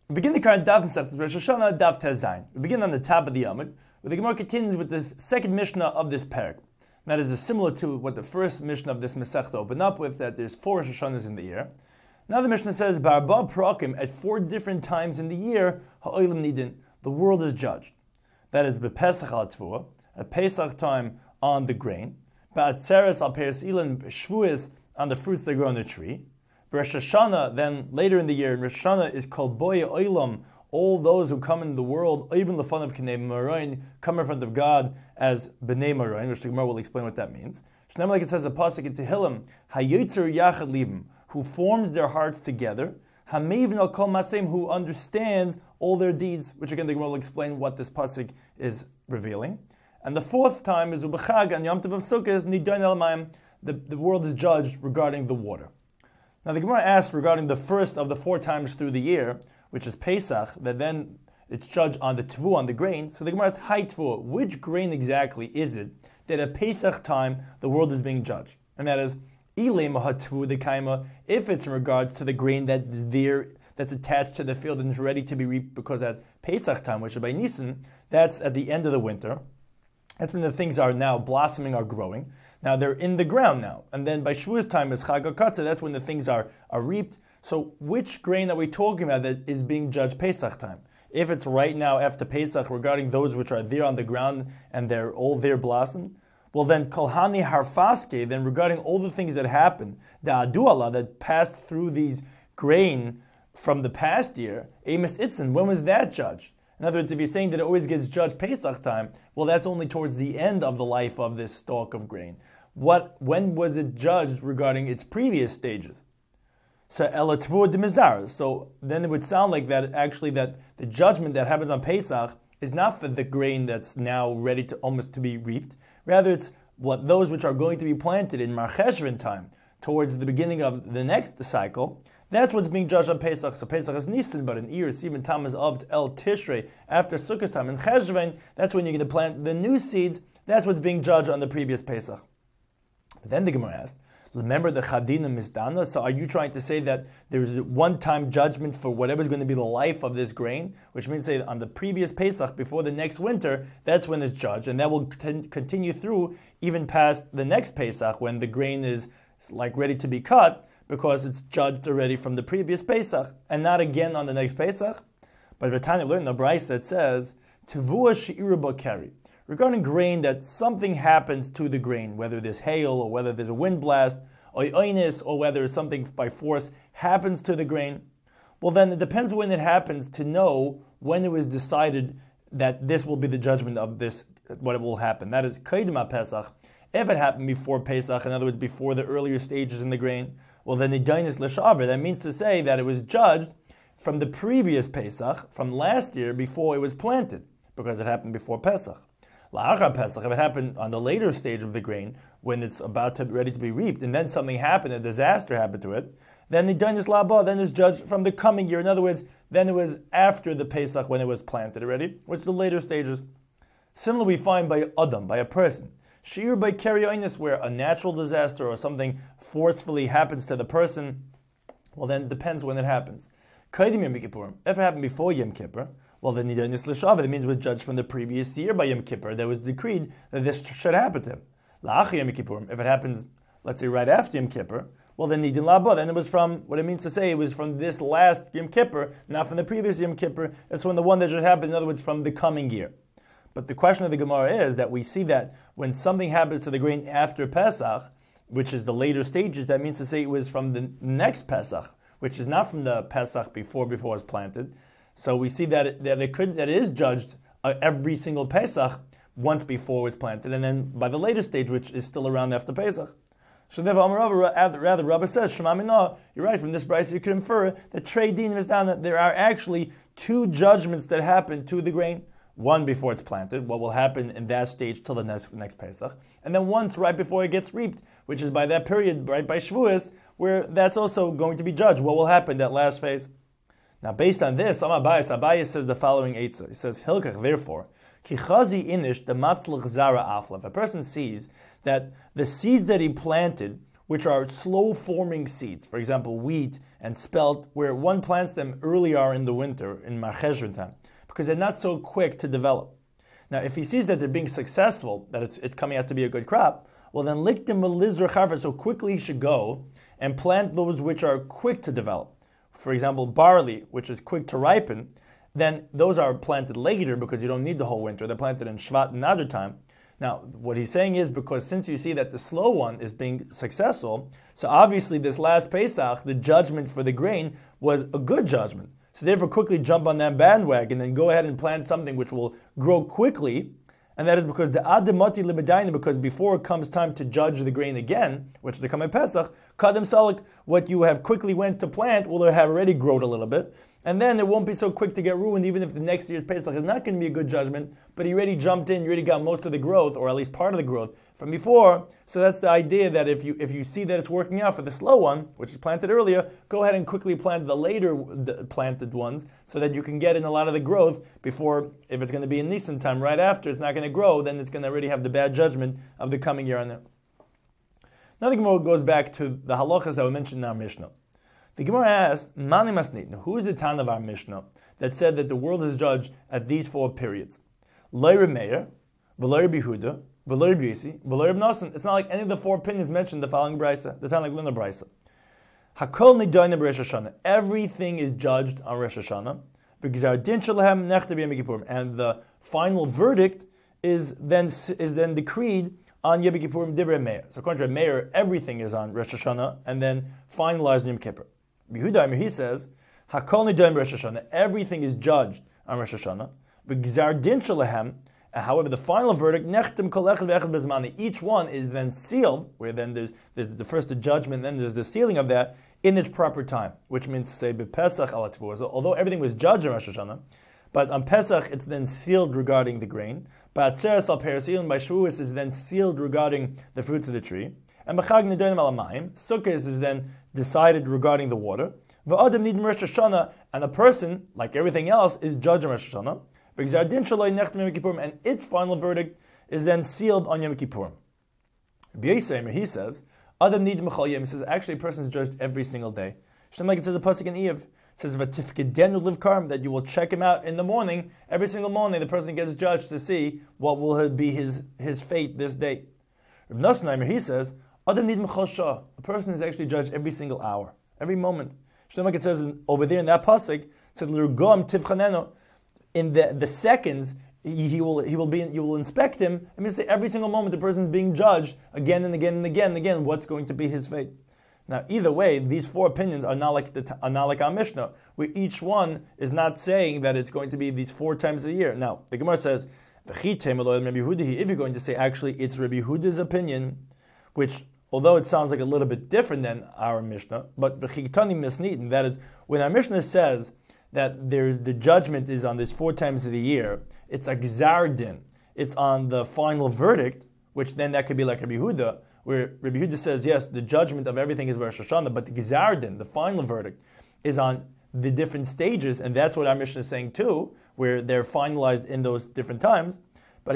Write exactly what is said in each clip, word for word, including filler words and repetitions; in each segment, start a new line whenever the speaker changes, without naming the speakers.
We begin the current Daf Masechtas Rosh Hashanah, Daf Tez Zayin. We begin on the top of the Amud, where the Gemara continues with the second Mishnah of this parak. That is similar to what the first Mishnah of this Masechta opened up with, that there's four Rosh Hashanahs in the year. Now the Mishnah says, Ba'arba Prakim, at four different times in the year, Ha'olim Nidin, the world is judged. That is B'Pesach al Tvua, at Pesach time on the grain, Ba'atzeres al Peres Ilan, Shvuas on the fruits that grow on the tree. Rosh Hashanah, then later in the year, in Rosh Hashanah is called Boye Olam, all those who come in the world, even the fun of Knei Maroin, come in front of God as B'nei Maroin, which the Gemara will explain what that means. Shnei, like it says a pasuk in Tehillim, Hayotzer Yachad Libim, who forms their hearts together, Hamevin al Kol Masem, who understands all their deeds, which again the Gemara will explain what this pasuk is revealing. And the fourth time is Ubechag and Yom Tov of Sukkot is Nidain El Mayim, the the world is judged regarding the water. Now the Gemara asks regarding the first of the four times through the year, which is Pesach, that then it's judged on the Tvu, on the grain. So the Gemara asks, Hi Tvu, which grain exactly is it that at Pesach time the world is being judged? And that is, Ilema HaTvu the Kaima, if it's in regards to the grain that is there, that's attached to the field and is ready to be reaped, because at Pesach time, which is by Nisan, that's at the end of the winter. That's when the things are now blossoming, are growing. Now they're in the ground now. And then by Shavuos time is Chag HaKatzah, that's when the things are, are reaped. So which grain are we talking about that is being judged Pesach time? If it's right now after Pesach regarding those which are there on the ground and they're all there blossomed, well then Kolhani Harfaske, then regarding all the things that happened, the Adu Allah that passed through these grain from the past year, Amos Itzin, when was that judged? In other words, if you're saying that it always gets judged Pesach time, well, that's only towards the end of the life of this stalk of grain. What? When was it judged regarding its previous stages? So Ela Tvua de Mizdar. So then it would sound like that actually that the judgment that happens on Pesach is not for the grain that's now ready to almost to be reaped. Rather, it's what those which are going to be planted in Mar Cheshvan time, towards the beginning of the next cycle. That's what's being judged on Pesach. So Pesach is Nisan, but in Iyar, Sivan Tammuz of El Tishrei, after Sukkot time, in Cheshvan, that's when you're going to plant the new seeds. That's what's being judged on the previous Pesach. But then the Gemara asks, remember the Chadina Misdana? So are you trying to say that there's a one-time judgment for whatever's going to be the life of this grain? Which means say on the previous Pesach, before the next winter, that's when it's judged. And that will continue through even past the next Pesach, when the grain is like ready to be cut, because it's judged already from the previous Pesach, and not again on the next Pesach. But Ratanya learned a brayso that says, Tevua she'ira bakeri, regarding grain, that something happens to the grain, whether there's hail, or whether there's a wind blast, or oinis, or whether something by force happens to the grain. Well then, it depends when it happens to know when it was decided that this will be the judgment of this, what it will happen. That is, Kaidma Pesach. If it happened before Pesach, in other words, before the earlier stages in the grain, well then the Dainis L'Shaver, that means to say that it was judged from the previous Pesach, from last year, before it was planted, because it happened before Pesach. La'achar Pesach, if it happened on the later stage of the grain, when it's about to be ready to be reaped, and then something happened, a disaster happened to it, then the Dainis La'ba, then is judged from the coming year. In other words, then it was after the Pesach when it was planted already, which is the later stages. Similarly, we find by Adam, by a person, She'ir by Kerionis, where a natural disaster or something forcefully happens to the person, well then it depends when it happens. Kaidim Yom Kippurim, if it happened before Yom Kippur, well then Nidanis L'Shavet, it means it was judged from the previous year by Yom Kippur, that was decreed that this should happen to him. La'ach Yom Kippurim, if it happens, let's say right after Yom Kippur, well then Nidin La'ba, then it was from, what it means to say, it was from this last Yom Kippur, not from the previous Yom Kippur, it's from the one that should happen, in other words, from the coming year. But the question of the Gemara is that we see that when something happens to the grain after Pesach, which is the later stages, that means to say it was from the next Pesach, which is not from the Pesach before before it's planted. So we see that it, that it could that it is judged uh, every single Pesach once before it's planted, and then by the later stage, which is still around after Pesach. So therefore, rather, Rabbi says, Shema Minah, you're right, from this brayso you could infer that Trei Din is down, that there are actually two judgments that happen to the grain. One before it's planted, what will happen in that stage till the next, next Pesach, and then once right before it gets reaped, which is by that period, right by Shavuos, where that's also going to be judged. What will happen that last phase? Now, based on this, Am Abayis, Abayis says the following eitzah. He says, Hilkach, therefore, Kichazi inish the matzlach zara afla. If a person sees that the seeds that he planted which are slow-forming seeds, for example, wheat and spelt, where one plants them earlier in the winter, in Marcheshvan time, because they're not so quick to develop. Now, if he sees that they're being successful, that it's, it's coming out to be a good crop, well then liktim melizr charva, so quickly he should go and plant those which are quick to develop. For example, barley, which is quick to ripen, then those are planted later because you don't need the whole winter. They're planted in Shvat and Adar time. Now, what he's saying is because since you see that the slow one is being successful, so obviously this last Pesach, the judgment for the grain was a good judgment. So therefore quickly jump on that bandwagon and go ahead and plant something which will grow quickly. And that is because the ademati limedayin, because before it comes time to judge the grain again, which is the Kamei Pesach, kadem salik, what you have quickly went to plant will have already grown a little bit. And then it won't be so quick to get ruined, even if the next year's Pesach is not going to be a good judgment, but you already jumped in, you already got most of the growth, or at least part of the growth, from before. So that's the idea that if you if you see that it's working out for the slow one, which is planted earlier, go ahead and quickly plant the later planted ones, so that you can get in a lot of the growth before, if it's going to be in Nisan time, right after, it's not going to grow, then it's going to already have the bad judgment of the coming year on there. Now the Gemara goes back to the halachas that we mentioned in our Mishnah. The Gemara asks, Mani Masnit, who is the Tan of our Mishnah that said that the world is judged at these four periods? Lo Reb Meir, V'lo Reb Yehuda, V'lo Reb Yossi, V'lo Reb Nosson. It's not like any of the four opinions mentioned in the following brisa, the Tan like Luna brisa. Hakol Nidoyne b'Rosh Hashanah. Everything is judged on Rosh Hashanah. V'gzar din shelahem nechta b'Yom Kippurim. And the final verdict is then is then decreed on Yom Kippurim divrei Meir. So according to Reb Meir, everything is on Rosh Hashanah and then finalized on Yom Kippur. Yehuda, he says, Hakol nidoyim Rosh Hashanah. Everything is judged on Rosh Hashanah. V'gzar din shelahem. However, the final verdict, nechtem kol echad ve'echad bezmani. Each one is then sealed, where then there's, there's the first the judgment, then there's the sealing of that in its proper time, which means to say b'Pesach al Tefua. So although everything was judged on Rosh Hashanah, but on Pesach it's then sealed regarding the grain. Ba'atzeres al Persil, by Shavuos is then sealed regarding the fruits of the tree. And B'chag nidoyim al Amayim, Sukkot is then decided regarding the water. V'adam nidim Rosh Hashanah, and a person, like everything else, is judged on Rosh Hashanah. V'gzar din shaloi nechtem Yom Kippurim, and its final verdict is then sealed on Yom Kippurim. B'Yosei, he says, Adam nidim mechal yom. He says actually a person is judged every single day. Shem like it says a pasuk in Eiv. It says v'tifkedenu livkarm, that you will check him out in the morning. Every single morning the person gets judged to see what will be his his fate this day. Reb Nosson, he says, Adam nidim mechal shah. A person is actually judged every single hour, every moment. Shem like it says in, over there in that pasuk, it said l'rugam tivchanenu. In the, the seconds, he, he will he will be you will inspect him. I mean, say every single moment the person is being judged again and again and again and again. What's going to be his fate? Now, either way, these four opinions are not like the are not like our Mishnah, where each one is not saying that it's going to be these four times a year. Now, the Gemara says, if you're going to say actually it's Rabbi Yehuda's opinion, which although it sounds like a little bit different than our Mishnah, but that is when our Mishnah says that there's the judgment is on this four times of the year, it's a gzar din. It's on the final verdict, which then that could be like Rabbi Yehuda, where Rabbi Yehuda says, yes, the judgment of everything is Rosh Hashanah, but the gzar din, the final verdict, is on the different stages, and that's what our Mishnah is saying too, where they're finalized in those different times. But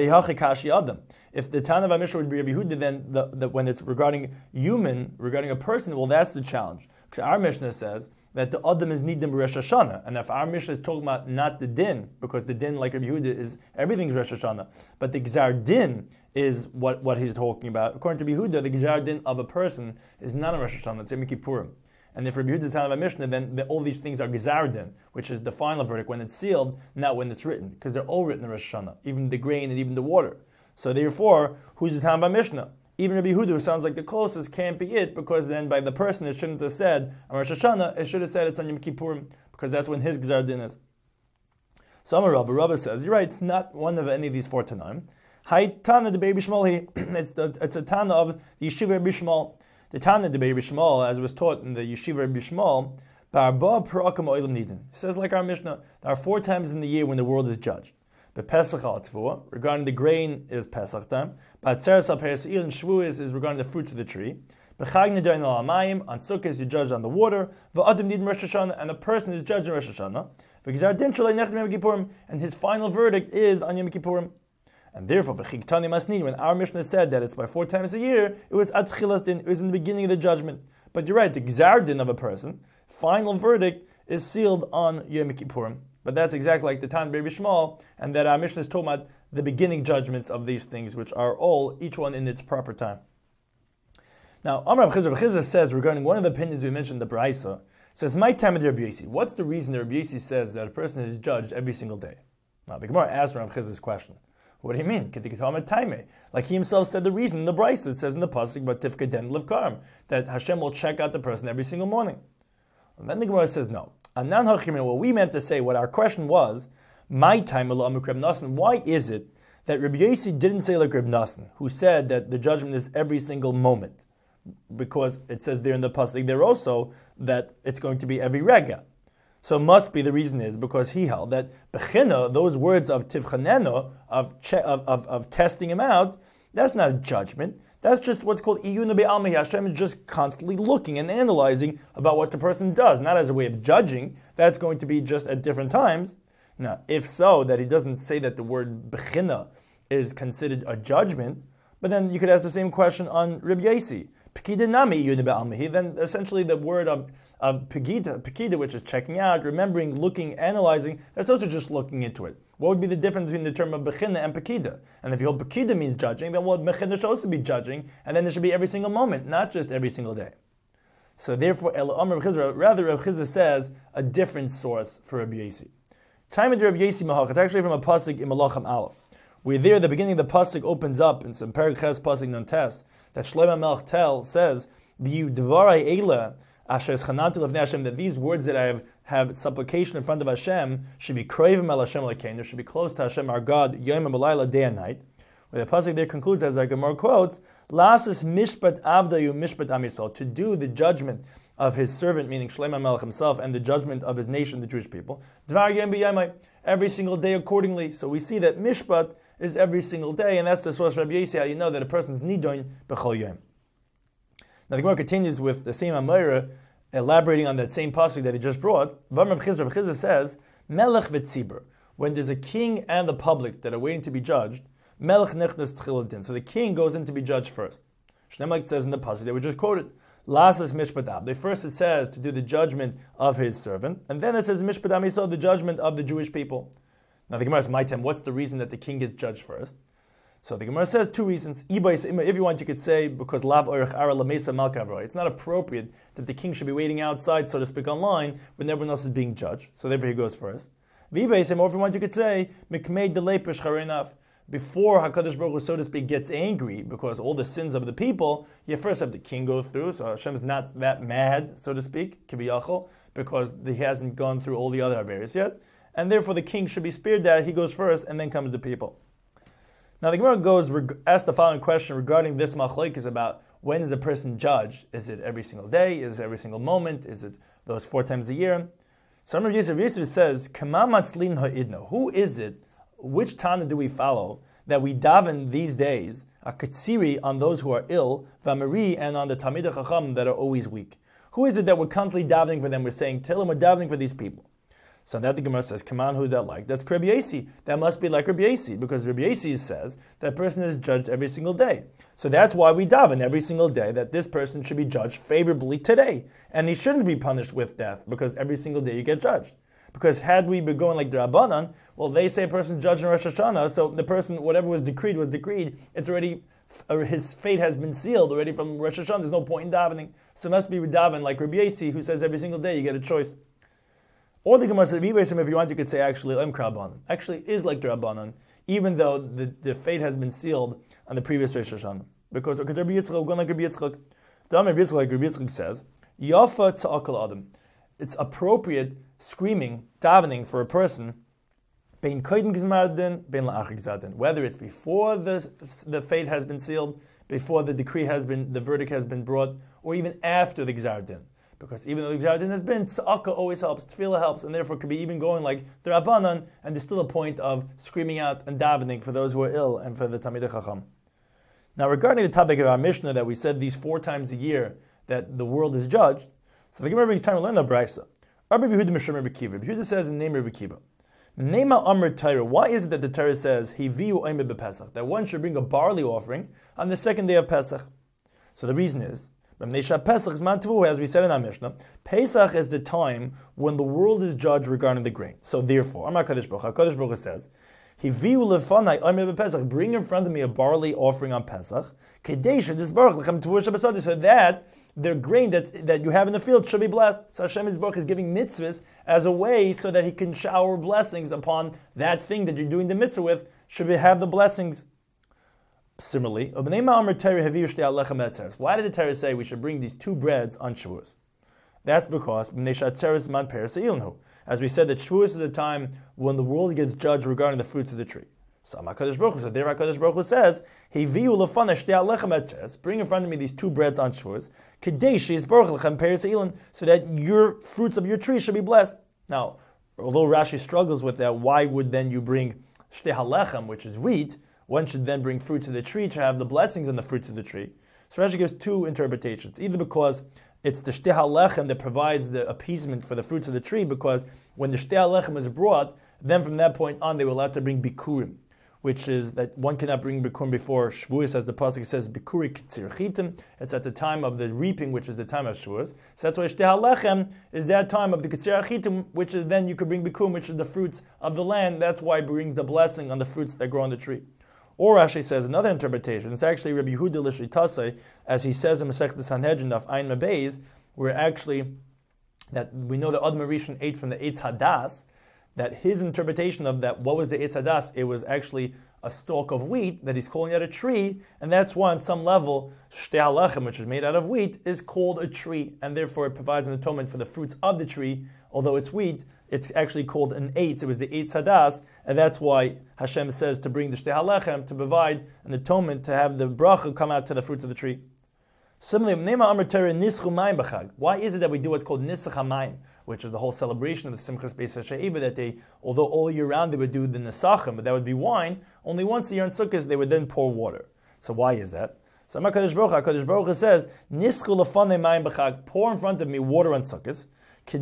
if the Tana of our Mishnah would be Rabbi Yehuda, then the, the, when it's regarding human, regarding a person, well, that's the challenge. Because our Mishnah says that the Adam is nidim Rosh Hashanah, and if our Mishnah is talking about not the din, because the din, like Rabbi Yehuda, is everything's Rosh Hashanah, but the gzar din is what, what he's talking about. According to Rabbi Yehuda, the gzar din of a person is not a Rosh Hashanah; it's Yom Kippurim. And if Rabbi Yehuda is telling our Mishnah, then the, all these things are gzar din, which is the final verdict when it's sealed, not when it's written, because they're all written in Rosh Hashanah, even the grain and even the water. So therefore, who's the time of our Mishnah? Even Rabbi Yehuda, who sounds like the closest, can't be it, because then by the person it shouldn't have said on Rosh Hashanah, it should have said it's on Yom Kippurim, because that's when his gzar din is. So Amar Rava, Rava says, you're right, it's not one of any of these four Tanaim. Hai Tana de Be'er Bishmol, it's the it's a Tana of the Yeshiva Rebbe Shmuel. The Tana de Be'er Bishmol, as was taught in the Yeshiva Rebbe Shmuel, Barba Parakam Oilam Nidin. It says like our Mishnah, there are four times in the year when the world is judged. But Pesach al Tefua, regarding the grain, is Pesach time. But Tzeres al Persil and Shavuos is regarding the fruits of the tree. But Chag Nedayin al Amayim, on Sukkot you're judged on the water. V'Adam Nidim Rosh Hashanah, and a person is judged on Rosh Hashanah. V'Gzar Din Shalei Nechtem Yom Kippurim, and his final verdict is on Yom Kippurim. And therefore, when our Mishnah said that it's by four times a year, it was at chilas din, it was in the beginning of the judgment. But you're right, the gzar din of a person, final verdict, is sealed on Yom Kippurim. But that's exactly like the Tan Rabbi Shmuel, and that our Mishnah is talking about the beginning judgments of these things, which are all, each one in its proper time. Now, Amar Rav Chizra, Rav Chizra says, regarding one of the opinions we mentioned, the Braisa, says, my time of Rabbi Yossi. What's the reason that Rabbi Yossi says that a person is judged every single day? Now, the Gemara asked Rav Chizra's question. What do you mean? Like he himself said the reason in the Braisa, it says in the Pasuk, but Tifka Den Livkarm, that Hashem will check out the person every single morning. And then the Gemara says, no. What we meant to say, what our question was, my time, why is it that Rabbi Yossi didn't say like Reb Nassan, who said that the judgment is every single moment? Because it says there in the Pasuk there also that it's going to be every rega. So must be the reason is because he held that bechina, those words of tivchaneno, of, che- of, of of testing him out, that's not a judgment. That's just what's called iyuna be'almi. Hashem is just constantly looking and analyzing about what the person does, not as a way of judging. That's going to be just at different times. Now, if so, that he doesn't say that the word bechina is considered a judgment, but then you could ask the same question on Rabbi Yossi. Pekida nami iyuna be'almi. Then essentially the word of of pekida, pekida, which is checking out, remembering, looking, analyzing, that's also just looking into it. What would be the difference between the term of bechina and pekida? And if you hold pekida means judging, then well, bechina should also be judging, and then there should be every single moment, not just every single day. So therefore, rather Rav Chizra says a different source for Rabbi Yossi. Time of Rabbi Yossi Mahach, it's actually from a pasuk in Malachim Aleph. Where there, the beginning of the pasuk opens up in some Perek Ches pasuk non tes that Shlomo Melech Tel says, "B'yu dvarai eila." That these words that I have, have supplication in front of Hashem should be kravim el Hashem lekeinu, should be close to Hashem our God, yom and malayla, day and night. Where the pasuk there concludes, as our Gemara quotes, "Lasis mishpat avdayu mishpat am Yisrael," to do the judgment of his servant, meaning Shlomo Melech himself, and the judgment of his nation, the Jewish people. Dvar yom b'yamai, every single day accordingly. So we see that mishpat is every single day, and that's the source of Rabbi Yossi, how you know that a person's nidon b'chol yom. Now the Gemara continues with the same Amora, elaborating on that same pasuk that he just brought. V'amar Chizra, Chizra says, Melech v'tzibur, when there's a king and the public that are waiting to be judged, Melech nechnas tchilad din. So the king goes in to be judged first. Shneim says in the pasuk that we just quoted, Lasas mishpat abdei. First it says to do the judgment of his servant, and then it says mishpat am Yisrael, the judgment of the Jewish people. Now the Gemara says, my time, what's the reason that the king gets judged first? So the Gemara says two reasons. If you want, you could say because lav orech ara lamesa malkavro. It's not appropriate that the king should be waiting outside, so to speak, online when everyone else is being judged. So therefore he goes first. V'ibaisim, or if you want, you could say mikmei delay peshcharenav. Before Hakadosh Baruch Hu, so to speak, gets angry because all the sins of the people, you first have the king go through. So Hashem's not that mad, so to speak, kiviyachol, because he hasn't gone through all the other Averis yet, and therefore the king should be spared that. He goes first, and then comes the people. Now the Gemara goes asks the following question regarding this machlokes about when is a person judged? Is it every single day? Is it every single moment? Is it those four times a year? So Rabbi Yosef, Yosef says, "Kama matzlin ha'idna." Who is it? Which Tana do we follow that we daven these days a katsiri on those who are ill, v'amari, and on the Talmidei Chacham that are always weak? Who is it that we're constantly davening for them? We're saying, "Tell them we're davening for these people." So that the Gemara says, come on, who's that like? That's Rabbi Yossi. That must be like Rabbi Yossi, because Rabbi Yossi says that person is judged every single day. So that's why we daven every single day, that this person should be judged favorably today. And he shouldn't be punished with death, because every single day you get judged. Because had we been going like the Rabbanan, well, they say a person judged in Rosh Hashanah, so the person, whatever was decreed, was decreed. It's already, his fate has been sealed already from Rosh Hashanah. There's no point in davening. So it must be daven like Rabbi Yossi, who says every single day you get a choice. Or the Gemara says, if you want, you could say actually, Em Krabanan. Actually is like the Rabbanan, even though the, the fate has been sealed on the previous Rosh Hashanah. Because Rabbi Yitzchak, going like Rabbi Yitzchak, the Rabbi Yitzchak, like Rabbi Yitzchak says, Yafa Tza'akal Adam. It's appropriate screaming, davening for a person, Bein Kodim Gizmar Din, Bein La'achar Gizar Din. Whether it's before the, the fate has been sealed, before the decree has been, the verdict has been brought, or even after the Gizar Din. Because even though the Gizar Din has been, Tza'aka always helps, Tefillah helps, and therefore could be even going like the Rabbanan, and there's still a point of screaming out and davening for those who are ill and for the Talmidei Chacham. Now regarding the topic of our Mishnah that we said these four times a year that the world is judged, so the Gemara brings time to learn the Braisa. Rabbi Yehuda Mishum Rabbi Kiva. Rabbi Yehuda says in the name of Rabbi Kiva, Nema Amr Torah. Why is it that the Torah says Hiviu Omer b'Pesach, that one should bring a barley offering on the second day of Pesach? So the reason is, as we said in our Mishnah, Pesach is the time when the world is judged regarding the grain. So therefore, Amar Kadosh Baruch Hu, Kadosh Baruch Hu says, Hiviu lefanai Omer b'Pesach, bring in front of me a barley offering on Pesach, Kadesh disbarach lechem tavur shabbasadi, so that the grain that that you have in the field should be blessed. So Hashem Yisbarach is giving mitzvahs as a way so that He can shower blessings upon that thing that you're doing the mitzvah with, should we have the blessings. Similarly, why did the Torah say we should bring these two breads on Shavuos? That's because, as we said, that Shavuos is a time when the world gets judged regarding the fruits of the tree. So HaKadosh Baruch Hu, so there HaKadosh Baruch Hu says, bring in front of me these two breads on Shavuos, so that your fruits of your tree should be blessed. Now, although Rashi struggles with that, why would then you bring shtei halechem, which is wheat? One should then bring fruits of the tree to have the blessings on the fruits of the tree. So Rashi gives two interpretations. Either because it's the shtei halechem that provides the appeasement for the fruits of the tree, because when the shtei halechem is brought, then from that point on they were allowed to bring bikurim, which is that one cannot bring bikurim before Shavuos, as the pasuk says, bikuri k'tzir chitim. It's at the time of the reaping, which is the time of Shavuos. So that's why shtei halechem is that time of the k'tzir chitim, which is then you could bring bikurim, which is the fruits of the land. That's why it brings the blessing on the fruits that grow on the tree. Or Rashi says another interpretation. It's actually Rabbi Yehuda L'Shritasei, as he says in Masechet Sanhedrin of Ein Mabeis, where actually that we know that Adam Rishon ate from the Eitz Hadas, that his interpretation of that, what was the Eitz Hadas? It was actually a stalk of wheat that he's calling out a tree, and that's why on some level Shtei Halechem, which is made out of wheat, is called a tree, and therefore it provides an atonement for the fruits of the tree. Although it's wheat, it's actually called an eitz. It was the Eitz Hadas, and that's why Hashem says to bring the Shtei Halechem, to provide an atonement, to have the bracha come out to the fruits of the tree. Similarly, why is it that we do what's called Nisach HaMayim, which is the whole celebration of the Simchas Beis HaShe'eva, that they, although all year round they would do the Nesachim, but that would be wine, only once a year in Sukkot they would then pour water. So why is that? So HaKadosh Baruch Hu, HaKadosh Baruch Hu says, Nischu lefanei mayim b'chag, pour in front of me water on Sukkot, so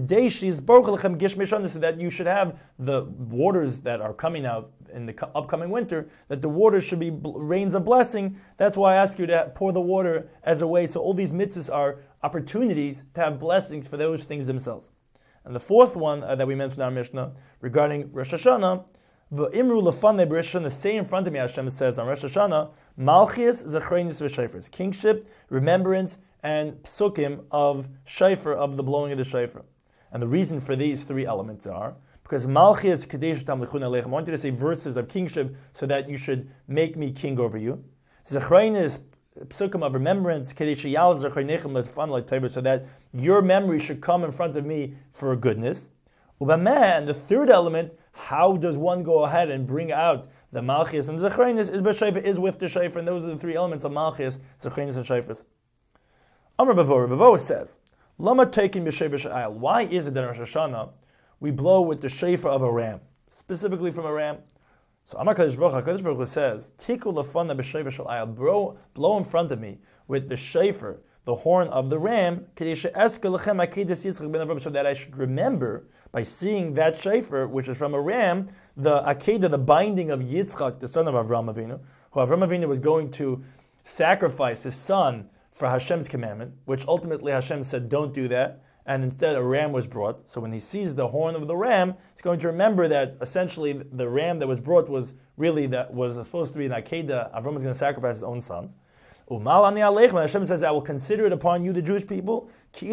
that you should have the waters that are coming out in the upcoming winter, that the water should be rains of blessing. That's why I ask you to pour the water as a way. So all these mitzvahs are opportunities to have blessings for those things themselves. And the fourth one uh, that we mentioned in our Mishnah regarding Rosh Hashanah, the Imru Lefanei Rosh Hashanah, stay in front of me, Hashem says on Rosh Hashanah, Malchias Zechreinis v'Shofar, kingship, remembrance, and psukim of shofar, of the blowing of the shofar. And the reason for these three elements are because Malchias Kadesh Tam Lechun Aleichem, I want you to say verses of kingship so that you should make me king over you. Zechrein is psukim of remembrance, Kadesh Yal Zechreinechem Lefan Le'Teva, so that your memory should come in front of me for goodness. Ubameh, and the third element, how does one go ahead and bring out the Malchias and Zechreinis, is b'shofar, is with the shofar, and those are the three elements of Malchias, Zechreinis, and shofars. Amar Bavo, Bavo says, Lama taking b'shofar. Why is it that in Rosh Hashanah we blow with the shofar of a ram, specifically from a ram? So Amar Kadosh Baruch Hu, Kadosh Baruch Hu says, Tiku lefana b'shofar shel blow blow in front of me with the shofar, the horn of the ram, so that I should remember by seeing that shofar, which is from a ram, the akedah, the binding of Yitzchak, the son of Avraham Avinu, who Avraham Avinu was going to sacrifice his son for Hashem's commandment, which ultimately Hashem said, don't do that, and instead a ram was brought. So when he sees the horn of the ram, he's going to remember that essentially the ram that was brought was really, that was supposed to be an akedah. Avraham was going to sacrifice his own son. Hashem says, I will consider it upon you, the Jewish people,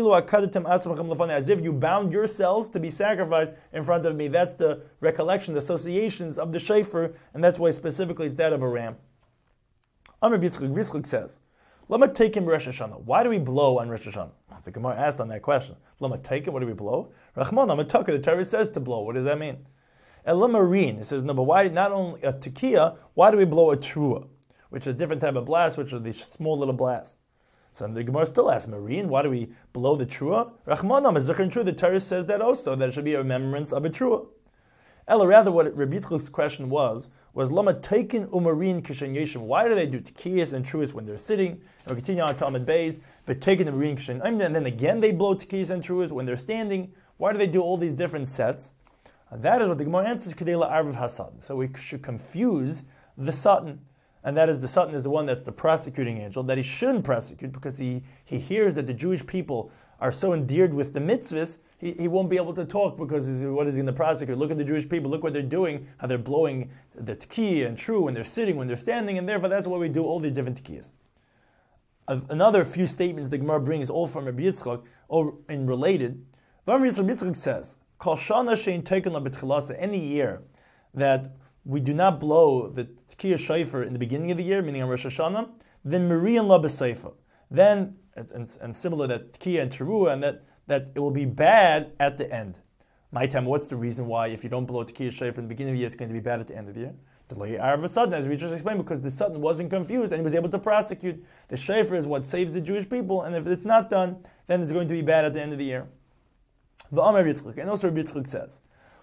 as if you bound yourselves to be sacrificed in front of me. That's the recollection, the associations of the shofar, and that's why specifically it's that of a ram. Amr Bitzchuk says, Lama take him Rosh Hashanah. Why do we blow on Rosh Hashanah? The Gemara asked on that question. Lama take him, what do we blow? Rachman, Lama taka, the Torah says to blow. What does that mean? Elamarine, it says, no, but why not only a tekiah, why do we blow a trua? Which is a different type of blast, which are these small little blasts. So the Gemara still asks, Marine, why do we blow the trua? Rachmanam is zikr trua. The Torah says that also, that it should be a remembrance of a trua. Ella, rather, what Rabbi Yitzchak's question was, was Lama taken umarin kishen yeshim. Why do they do tekiyas and truas when they're sitting? And we continue on Talmud Beis, but taken umarin kishen. And then again they blow tekiyas and truas when they're standing. Why do they do all these different sets? And that is what the Gemara answers, Kedela Arvav HaSatan. So we should confuse the Satan. And that is, the Satan is the one that's the prosecuting angel, that he shouldn't prosecute because he, he hears that the Jewish people are so endeared with the mitzvahs, he, he won't be able to talk because he's, what is he going to prosecute? Look at the Jewish people, look what they're doing, how they're blowing the tkiya and true when they're sitting, when they're standing, and therefore that's why we do all these different tkiyas. Another few statements the Gemara brings, all from Rabbi Yitzchak, or in related. Rabbi Yitzchak says, Kol shana shein teiken la b'tchilasa, any year that we do not blow the tkiya shofar in the beginning of the year, meaning on Rosh Hashanah, then mirian la b'seifa. Then, and, and similar that tkiya and teruah, and that, that it will be bad at the end. My time, what's the reason why if you don't blow tkiya shofar in the beginning of the year, it's going to be bad at the end of the year? As we just explained, because the Satan wasn't confused and he was able to prosecute. The shofar is what saves the Jewish people, and if it's not done, then it's going to be bad at the end of the year. And also Rabbi Yitzchak says,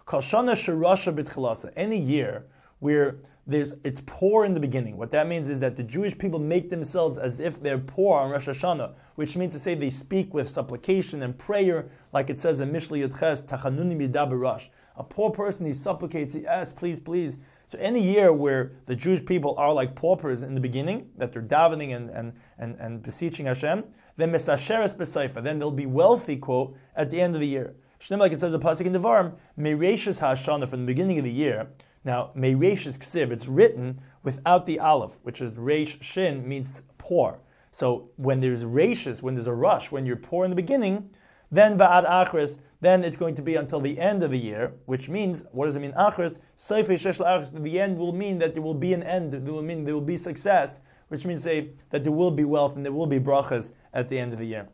any year where there's, it's poor in the beginning. What that means is that the Jewish people make themselves as if they're poor on Rosh Hashanah, which means to say they speak with supplication and prayer, like it says in Mishlei Yudches, Tachanuni midaber rash. A poor person, he supplicates, he asks, please, please. So any year where the Jewish people are like paupers in the beginning, that they're davening and, and, and, and beseeching Hashem, then mesasheres b'seifa, then they'll be wealthy, quote, at the end of the year. Shneim, like it says in the pasuk in Devarim, mereishis ha'ashana, from the beginning of the year. Now, mereishis ksiv, it's written without the aleph, which is reish shin, means poor. So when there's reishis, when there's a rush, when you're poor in the beginning, then va'ad achris, then it's going to be until the end of the year, which means, what does it mean, achris? Seifei shesh la'achris, the end will mean that there will be an end, it will mean there will be success, which means say that there will be wealth and there will be brachas at the end of the year.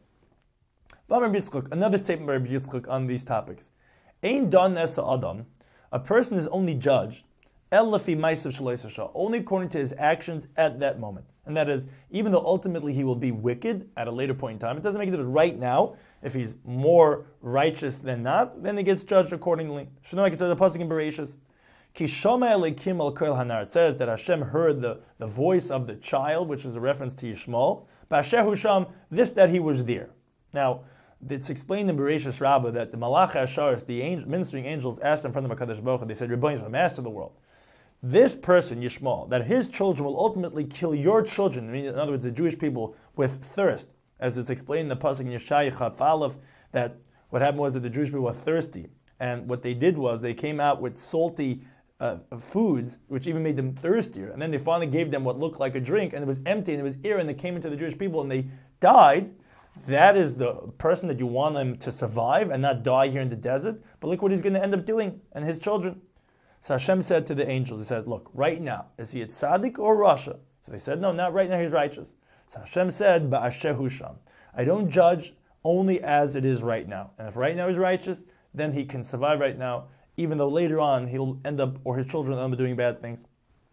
Another statement by Rabbi Yitzchak on these topics. Ein dan nesa adam, a person is only judged el lefi ma'asav shelo yisasha, only according to his actions at that moment. And that is, even though ultimately he will be wicked at a later point in time, it doesn't make a difference right now. If he's more righteous than not, then he gets judged accordingly. Shouldn't like it says the pasuk in Bereshis. Ki shama elikim al kol hanar. It says that Hashem heard the, the voice of the child, which is a reference to Yishmael. Ba'asher hu sham, this that he was there. Now, it's explained in Bereshis Rabbah that the Malach HaSharis, the angel, ministering angels, asked in front of HaKadosh Baruch Hu, they said, Rebbeinu, master of the world, this person, Yishmael, that his children will ultimately kill your children, I mean, in other words, the Jewish people, with thirst. As it's explained in the pasuk in Yeshaya Chaf Aleph, that what happened was that the Jewish people were thirsty, and what they did was they came out with salty uh, foods, which even made them thirstier, and then they finally gave them what looked like a drink, and it was empty, and it was air, and they came into the Jewish people, and they died. That is the person that you want them to survive and not die here in the desert, but look what he's going to end up doing, and his children. So Hashem said to the angels, he said, look, right now, is he a tzaddik or rasha? So they said, no, not right now, he's righteous. So Hashem said, Ba'asher hu sham, I don't judge only as it is right now. And if right now he's righteous, then he can survive right now, even though later on he'll end up, or his children will end up doing bad things.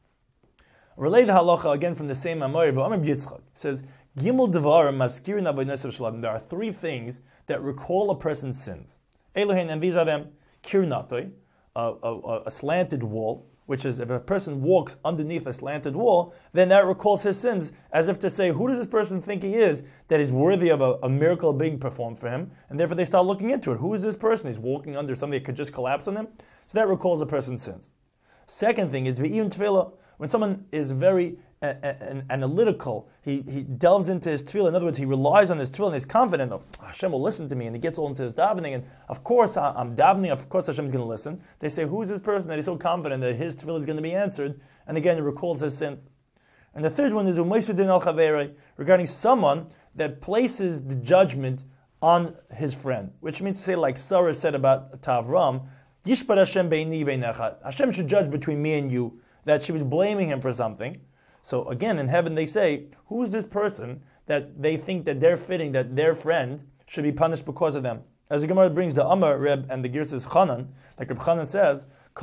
Related halacha, again from the same Amoy, Rabbi Yitzchak, says, Gimel devarim maskirin avodas shaladim. There are three things that recall a person's sins. Elohin, and these are them, kirnatoi, a, a, a slanted wall, which is if a person walks underneath a slanted wall, then that recalls his sins, as if to say, who does this person think he is, that is worthy of a, a miracle being performed for him, and therefore they start looking into it. Who is this person? He's walking under something that could just collapse on him. So that recalls a person's sins. Second thing is v'iyun tefillah. When someone is very uh, uh, analytical, he, he delves into his tefillah. In other words, he relies on his tefillah and he's confident, oh, Hashem will listen to me, and he gets all into his davening, and of course I'm davening, of course Hashem is going to listen. They say, who is this person that he's so confident that his tefillah is going to be answered? And again, it recalls his sins. And the third one is u'meisudin al chaverei, regarding someone that places the judgment on his friend, which means to say, like Sarah said about Tavram, Yishpat Hashem beini veinecha. Hashem should judge between me and you, that she was blaming him for something. So again, in heaven they say, who is this person that they think that they're fitting, that their friend should be punished because of them? As the Gemara brings the Amar Reb and the Girsas Chanan, like Reb Chanan says,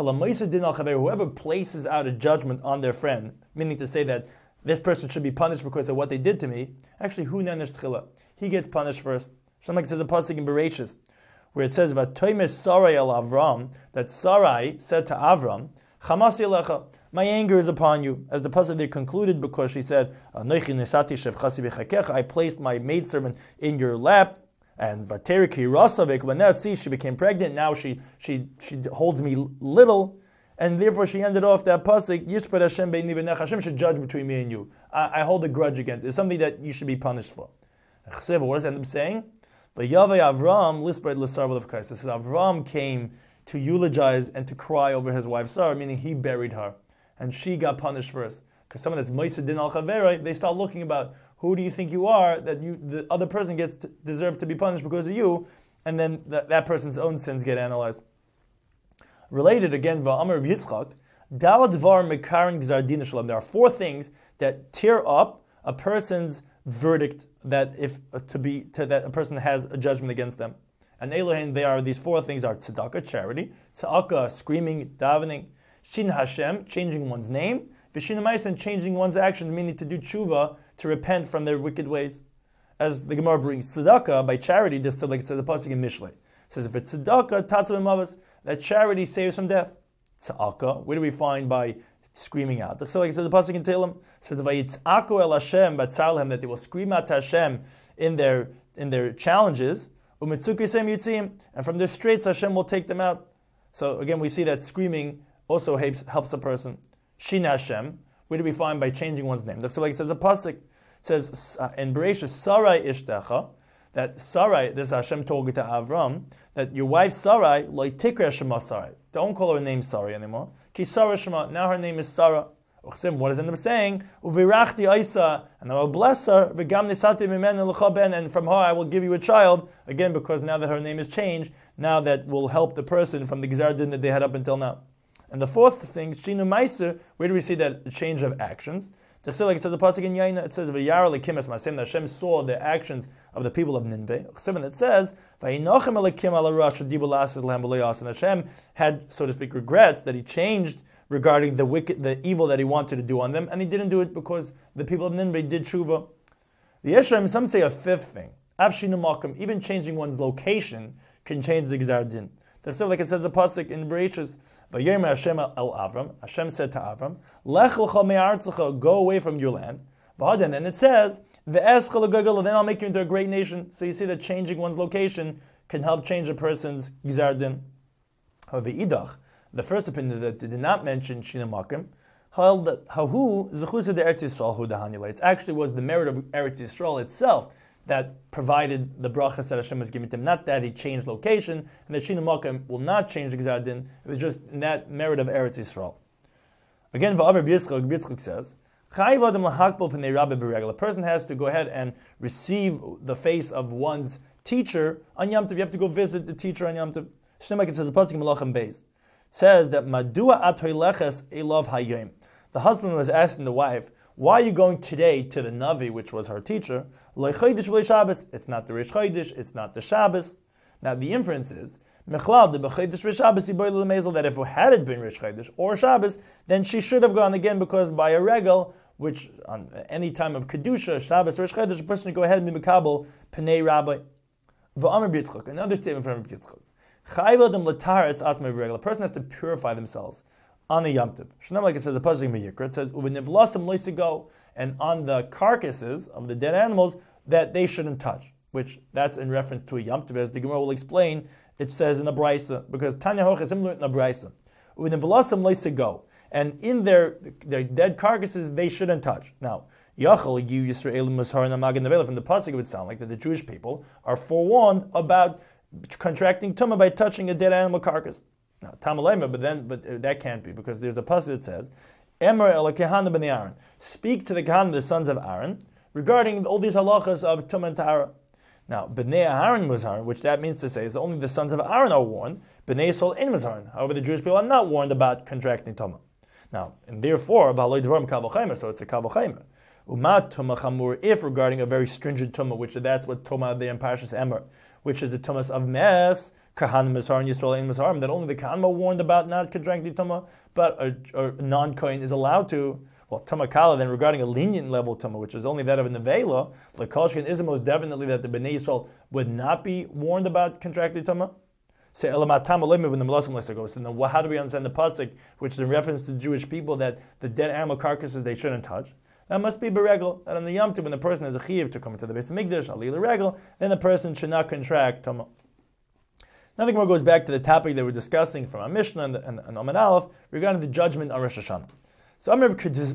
whoever places out a judgment on their friend, meaning to say that this person should be punished because of what they did to me, actually, hu nenesh tchila, he gets punished first. Something says a pasuk in Bereshis, where it says, "Vatoymes Sarai al Avram," that Sarai said to Avram, "Chamasi alecha, my anger is upon you." As the pasuk there concluded, because she said, "Anochi nesati shevchasi b'chakecha," I placed my maidservant in your lap. And Vateriki Rasavik, when now see she became pregnant, now she she she holds me little, and therefore she ended off that pasuk, Yishpad Hashem be'ini v'nech, Hashem should judge between me and you. I, I hold a grudge against it. It's something that you should be punished for. What does it end up saying? But Yavai Avram, Lispard L'sarvel of Christ. This is Avram came to eulogize and to cry over his wife Sarah, meaning he buried her. And she got punished first. Because someone that's Moised Din al Chavera, they start looking about who do you think you are, that you the other person gets to, deserved to be punished because of you, and then that, that person's own sins get analyzed. Related again, Va'amar Yitzchak, Dalad Var Mekarin Gzar Din Shalom. There are four things that tear up a person's verdict that if uh, to be to that a person has a judgment against them. And Elohim, they are these four things are tzedakah, charity, tzedakah, screaming, davening, shin Hashem, changing one's name, v'shin ma'asen, changing one's actions, meaning to do tshuva, to repent from their wicked ways. As the Gemara brings tzedakah by charity, just like it says the pasuk in Mishlei. It says if it's tzedakah, tatzah b'mavas, that charity saves from death. Tzedakah, where do we find by screaming out? So like it says the pasuk in Tehillim, says vayitzaku el Hashem batzalhem, that they will scream out to Hashem in their in their challenges. And from their straits, Hashem will take them out. So again, we see that screaming also helps, helps a person. Shin Hashem, where do we find by changing one's name? So like it says a pasuk, it says uh, in Bereshit, Sarai ishtecha, that Sarai, this Hashem told to Avram, that your wife Sarai, like tikra Shema Sarai. Don't call her name Sarai anymore. Ki Sarah Shema, now her name is Sarah. What does it end up saying? Uvirachti Isa, and I will bless her, and from her I will give you a child. Again, because now that her name is changed, now that will help the person from the Gzar Din that they had up until now. And the fourth thing, Shinu Meiser, where do we see that change of actions? Just like it says the pasuk in Yaina, it says V'yara lekimes masem, that Hashem saw the actions of the people of Nineveh. And it says V'yinochem elekim ala rash dibu lasis lehem v'lo, and Hashem had, so to speak, regrets that He changed regarding the wicked, the evil that He wanted to do on them, and He didn't do it because the people of Nineveh did tshuva. The Yesharim, some say a fifth thing, Avshinu Makom, even changing one's location can change the Gzar Din. That's like it says the pasuk in Bereshit, Vayirma Hashem el Avram, Hashem said to Avram, Lech l'cha me'artzecha, go away from your land. V'aden, and it says, Ve'escha l'gagala, then I'll make you into a great nation. So you see that changing one's location can help change a person's Gzar Din. However, Idach, the first opinion that did not mention Shina Makim, held that Hahu Zechusa de Eretz Yisrael Hu Dahanila. It actually was the merit of Eretz Yisrael itself that provided the brachas that Hashem was giving to him. Not that he changed location, and that Shina Makim will not change the Gzar Din. It was just in that merit of Eretz Yisrael. Again, V'Amar B'Yitzchak, B'Yitzchak says, a person has to go ahead and receive the face of one's teacher on Yom Tov. You have to go visit the teacher on Yom Tov. Shneim, like it says, the pasuk in Melachim Beis says that Madua atoyleches elav hayom. The husband was asking the wife, "Why are you going today to the Navi, which was her teacher? Lo chodesh v'lo Shabbos. It's not the Rish Chodesh. It's not the Shabbos." Now the inference is Mechlal the b'chodesh Rish Shabbos yiboil lemezel, that if it had it been Rish Chodesh or Shabbos, then she should have gone again, because by a regal, which on any time of kedusha, Shabbos, Rish Chodesh, a person would go ahead and be mekabel pnei rabbi. V'amar B'Yitzchak, another statement from B'Yitzchak. A person has to purify themselves on the Yom Tov. Shnam, like it says the pasuk in Vayikra, it says u'benivlasam loisigo, and on the carcasses of the dead animals that they shouldn't touch. Which that's in reference to a Yom Tov, as the Gemara will explain. It says in the Brisa, because Tanya Hochesim learned in the Brisa, u'benivlasam loisigo, and in their their dead carcasses they shouldn't touch. Now, Yachal Yu Yisrael Musar Namagan Nevela, from the pasuk it would sound like that the Jewish people are forewarned about contracting tumah by touching a dead animal carcass. Now, Tamalema, but then, but that can't be, because there's a pasuk that says, "Emer el kehana b'nei Aaron." Speak to the kehana, the sons of Aaron, regarding all these halachas of tumah and tahara. Now, b'nei Aaron muzar, which that means to say is that only the sons of Aaron are warned. B'nei Yisrael ein muzar. However, the Jewish people are not warned about contracting tumah. Now, and therefore, b'haloi dvarim kal v'chaymer, so it's a kal v'chaymer. Umat tumah chamur, if regarding a very stringent tumah, which that's what tumah there in Parashas Emer, which is the tumas of mes, kahan mizhar and Yisrael ein mizhar, that only the kahan are warned about not contracting tumah, but a, a non-kohen is allowed to. Well, tumah kala, then regarding a lenient level tumah, which is only that of a nevela, like kolshkin is most definitely that the Bnei Yisrael would not be warned about contracting tumah. Say elamat tamalim when the melasim goes. So then, how do we understand the pasuk, which is in reference to Jewish people, that the dead animal carcasses they shouldn't touch? That must be beregel. And on the Yom Tov, when the person has a chiyuv to come into the Beis Hamikdash, aliyah regel, then the person should not contract Tumah. Nothing more goes back to the topic that we're discussing from our Mishnah and, and, and Amud Aleph regarding the judgment on Rosh Hashanah. So Amr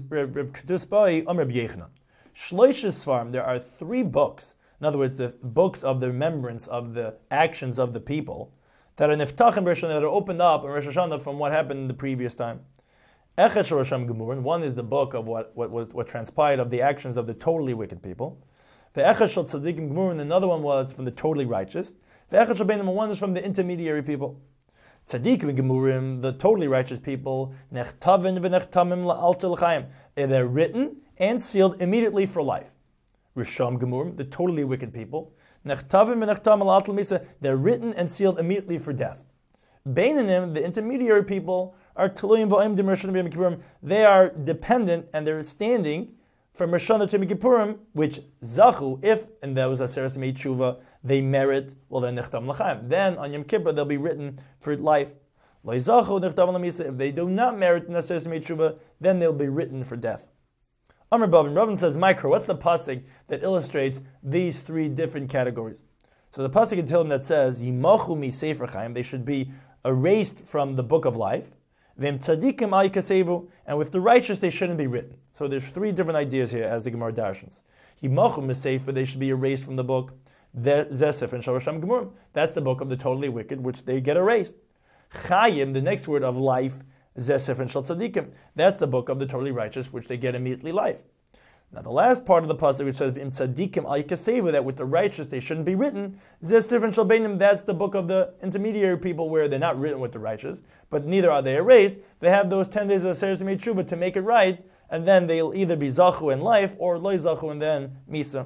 Kedus Bai, Amr Yechanan. Shloishes Svarim, there are three books, in other words, the books of the remembrance of the actions of the people, that are niftachim Rosh Hashanah, that are opened up in Rosh Hashanah from what happened in the previous time. Echad Shel Rosh Hashanah, one is the book of what, what, was, what transpired of the actions of the totally wicked people. The Echad Shel Tzadikim Gemurim, another one was from the totally righteous. The Echad Shel Beinim, one is from the intermediary people. Tzadikim Gemurim, the totally righteous people, Nechtavin v'nechtamim la'altel l'chaim, they're written and sealed immediately for life. Risham Gemurim, the totally wicked people, Nechtavin v'nechtamim la'altel misa, they're written and sealed immediately for death. Beinanim, the intermediary people, are Tuluyim v'oim dim Rosh Hashanah b'Yom they are dependent and they're standing from Rosh Hashanah to Yom Kippurim, which Zachu, if in those Aseres Yemei Tshuva, they merit, well then Nechtam L'chaim. Then on Yom Kippur they'll be written for life. Lo Zachu Nechtam L'misa. If they do not merit in Aseres Yemei Tshuva, then they'll be written for death. Amr Bavin, Bavin says, Micro, what's the pasuk that illustrates these three different categories? So the pasuk in Tehillim that says, Yimachu mi Sefer Chaim, they should be erased from the book of life. V'im tzadikim al yikasevu, and with the righteous they shouldn't be written. So there's three different ideas here as the Gemara darshans. Yimachu misefer, they should be erased from the book. Zesef and Shalosham Gemurim, that's the book of the totally wicked, which they get erased. Chayim, the next word of life, Zesef and Shal Tzadikim, that's the book of the totally righteous, which they get immediately life. Now the last part of the pasuk which says Im tzadikim al yikasevu, that with the righteous they shouldn't be written, Zesef and Shal Beinim, that's the book of the intermediary people where they're not written with the righteous, but neither are they erased. They have those ten days of Aseres Yemei Tshuva to make it right, and then they'll either be Zachu in life or Lo Zachu and then Misa.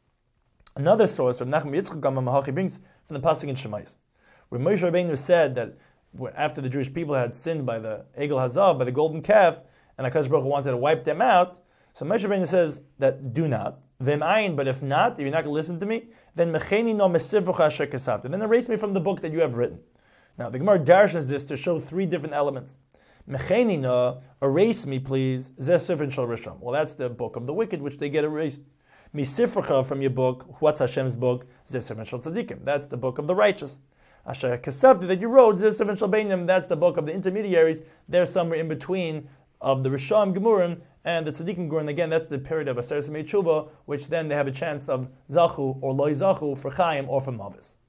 Another source from Nachum Yitzchak Mahachi brings from the pasuk in Shemais, where Moshe Rabbeinu said that after the Jewish people had sinned by the Egel Hazav, by the golden calf, and HaKadosh Baruch Hu wanted to wipe them out, so Moshe Rabbeinu says that do not, v'im ayin, but if not, if you're not going to listen to me, then mecheni no mesivrucha asher kasavta, then erase me from the book that you have written. Now the Gemara darshans this to show three different elements. Mecheni no, erase me please, zeh sifrin shel rishon. Well, that's the book of the wicked, which they get erased. Misifrucha, from your book, what's Hashem's book? Zeh sifrin shel tzadikim. That's the book of the righteous. Asher kasavta, that you wrote, zeh sifrin shel beinim, that's the book of the intermediaries. They're somewhere in between of the Risham Gemurim and the Tzadikim Gemurim. Again, that's the period of Aseres Yemei Tshuva, which then they have a chance of Zachu or Lo Zachu for Chaim or for Mavis.